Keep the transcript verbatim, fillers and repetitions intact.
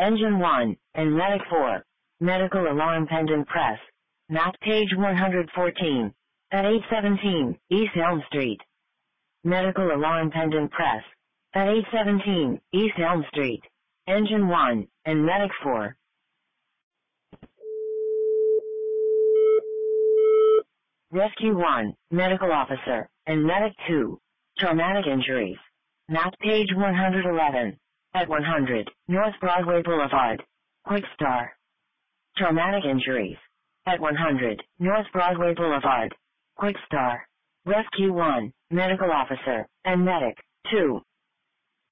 Engine one, and Medic four. Medical alarm pendant press. Map page one hundred fourteen. At eight seventeen, East Elm Street. Medical alarm pendant press. At eight seventeen, East Elm Street. Engine one, and Medic four. Rescue one, Medical Officer, and Medic two. Traumatic injuries. Map page one hundred eleven. At one hundred, North Broadway Boulevard. Quick Star. Traumatic injuries. At one hundred, North Broadway Boulevard. Quick Star. Rescue one, Medical Officer, and Medic two.